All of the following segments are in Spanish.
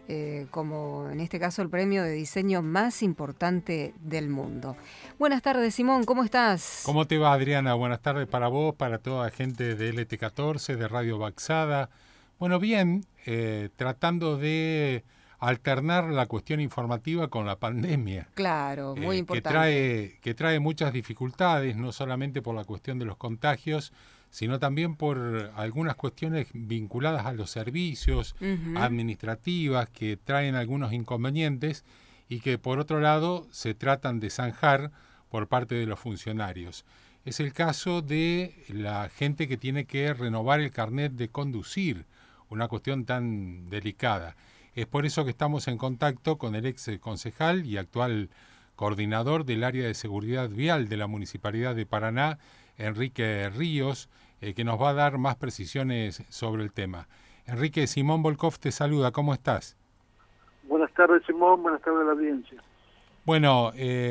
como en este caso el premio de diseño más importante del mundo. Buenas tardes, Simón, ¿cómo estás? ¿Cómo te va, Adriana? Buenas tardes para vos, para toda la gente de LT14, de Radio Baxada. Bueno, bien, tratando de alternar la cuestión informativa con la pandemia. Claro, muy importante. Que trae muchas dificultades, no solamente por la cuestión de los contagios, sino también por algunas cuestiones vinculadas a los servicios, administrativas, que traen algunos inconvenientes y que por otro lado se tratan de zanjar por parte de los funcionarios. Es el caso de la gente que tiene que renovar el carnet de conducir, una cuestión tan delicada. Es por eso que estamos en contacto con el ex concejal y actual coordinador del área de seguridad vial de la Municipalidad de Paraná, Enrique Ríos, que nos va a dar más precisiones sobre el tema. Enrique, Simón Volkov te saluda, ¿cómo estás? Buenas tardes, Simón, buenas tardes a la audiencia. Bueno,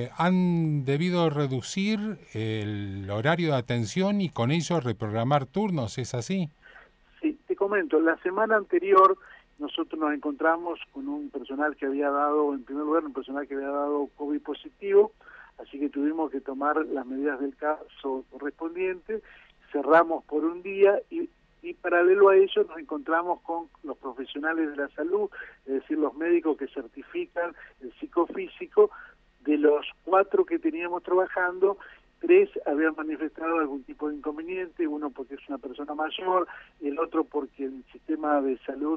han debido reducir el horario de atención y con ello reprogramar turnos, ¿es así? Sí, te comento, la semana anterior nosotros nos encontramos con un personal que había dado, en primer lugar, un personal que había dado COVID positivo, así que tuvimos que tomar las medidas del caso correspondientes, cerramos por un día y paralelo a ello nos encontramos con los profesionales de la salud, es decir, los médicos que certifican el psicofísico. De los 4 que teníamos trabajando, 3 habían manifestado algún tipo de inconveniente, uno porque es una persona mayor, el otro porque el sistema de salud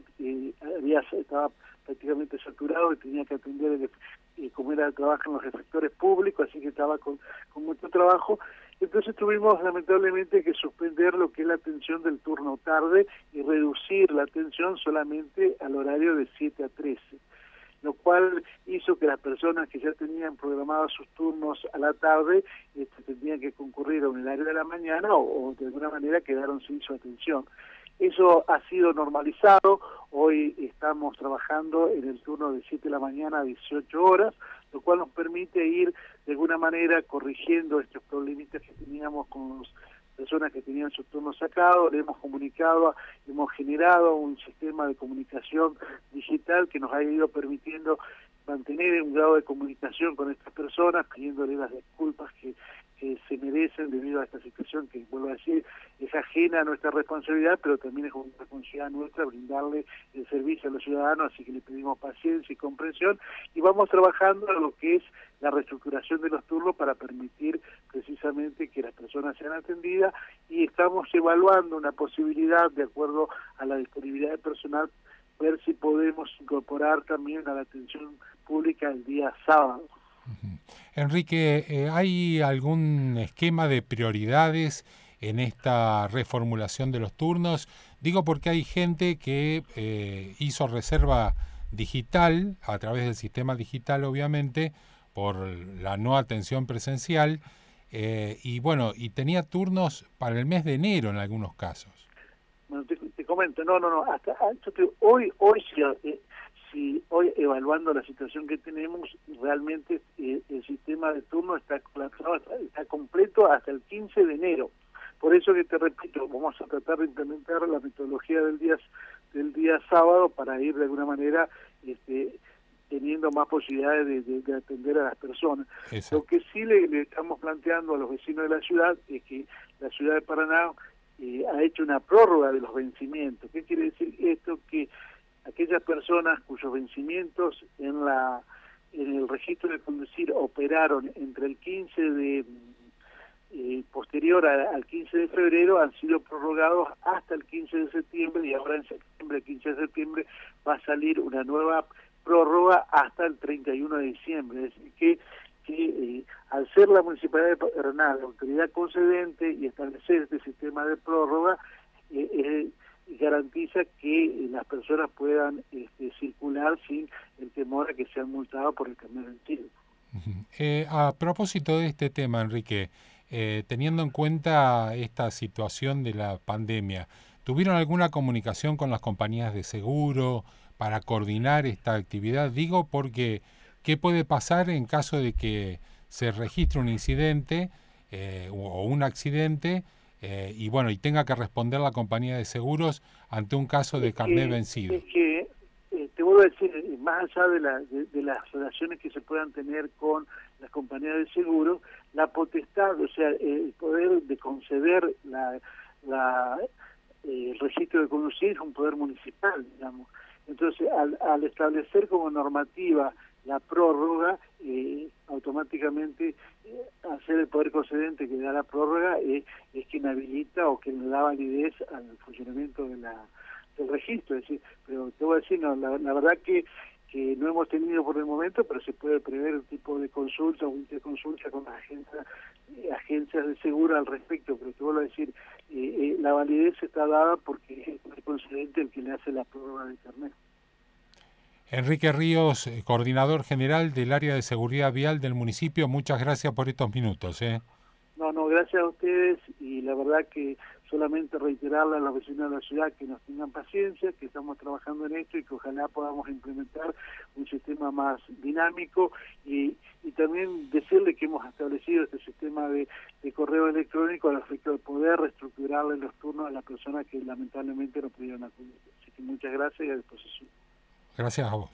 estaba prácticamente saturado y tenía que atender, como era trabajo en los efectores públicos, así que estaba con mucho trabajo. Entonces tuvimos lamentablemente que suspender lo que es la atención del turno tarde y reducir la atención solamente al horario de 7 a 13. Lo cual hizo que las personas que ya tenían programados sus turnos a la tarde tendrían que concurrir a un horario de la mañana o de alguna manera quedaron sin su atención. Eso ha sido normalizado, hoy estamos trabajando en el turno de 7 de la mañana a 18 horas, lo cual nos permite ir de alguna manera corrigiendo estos problemitas que teníamos con las personas que tenían sus turnos sacados. Le hemos comunicado, hemos generado un sistema de comunicación digital que nos ha ido permitiendo mantener un grado de comunicación con estas personas, pidiéndoles las disculpas que se merecen debido a esta situación que, vuelvo a decir, es ajena a nuestra responsabilidad, pero también es una responsabilidad nuestra brindarle el servicio a los ciudadanos, así que le pedimos paciencia y comprensión, y vamos trabajando en lo que es la reestructuración de los turnos para permitir precisamente que las personas sean atendidas, y estamos evaluando una posibilidad, de acuerdo a la disponibilidad de personal, ver si podemos incorporar también a la atención pública el día sábado. Enrique, ¿hay algún esquema de prioridades en esta reformulación de los turnos? Digo porque hay gente que hizo reserva digital, a través del sistema digital obviamente, por la no atención presencial, y bueno, y tenía turnos para el mes de enero en algunos casos. Bueno, te comento, no, hoy evaluando la situación que tenemos, realmente el sistema de turno está colapsado, está completo hasta el 15 de enero. Por eso que te repito, vamos a tratar de implementar la metodología del día sábado para ir de alguna manera teniendo más posibilidades de atender a las personas. Exacto. Lo que sí le estamos planteando a los vecinos de la ciudad es que la ciudad de Paraná ha hecho una prórroga de los vencimientos. ¿Qué quiere decir esto? Que aquellas personas cuyos vencimientos en el registro de conducir operaron entre el 15 de posterior al 15 de febrero han sido prorrogados hasta el 15 de septiembre, y ahora en septiembre, el 15 de septiembre, va a salir una nueva prórroga hasta el 31 de diciembre. Es decir, que al ser la Municipalidad de Paraná la autoridad concedente y establecer este sistema de prórroga, garantiza que las personas puedan circular sin el temor a que sean multados por el cambio de sentido. A propósito de este tema, Enrique, teniendo en cuenta esta situación de la pandemia, ¿tuvieron alguna comunicación con las compañías de seguro para coordinar esta actividad? Digo porque, ¿qué puede pasar en caso de que se registre un incidente o un accidente y bueno, y tenga que responder la compañía de seguros ante un caso de carnet vencido? Es que te vuelvo vuelvo a decir, más allá de las relaciones que se puedan tener con las compañías de seguro, la potestad, o sea, el poder de conceder el registro de conducir es un poder municipal, digamos. Entonces, al establecer como normativa la prórroga, automáticamente hacer el poder concedente que da la prórroga es quien habilita o quien le da validez al funcionamiento del registro. Es decir, pero te voy a decir, no, la verdad que no hemos tenido por el momento, pero se puede prever un tipo de consulta o interconsulta con las agencias de seguro al respecto, pero te vuelvo a decir, la validez está dada porque es el poder concedente el que le hace la prórroga de carnet. Enrique Ríos, coordinador general del área de seguridad vial del municipio, muchas gracias por estos minutos. No, gracias a ustedes, y la verdad que solamente reiterarle a los vecinos de la ciudad que nos tengan paciencia, que estamos trabajando en esto y que ojalá podamos implementar un sistema más dinámico y también decirle que hemos establecido este sistema de correo electrónico al efecto de poder reestructurarle los turnos a las personas que lamentablemente no pudieron acudir. Así que muchas gracias y a disposición. Gracias a vos.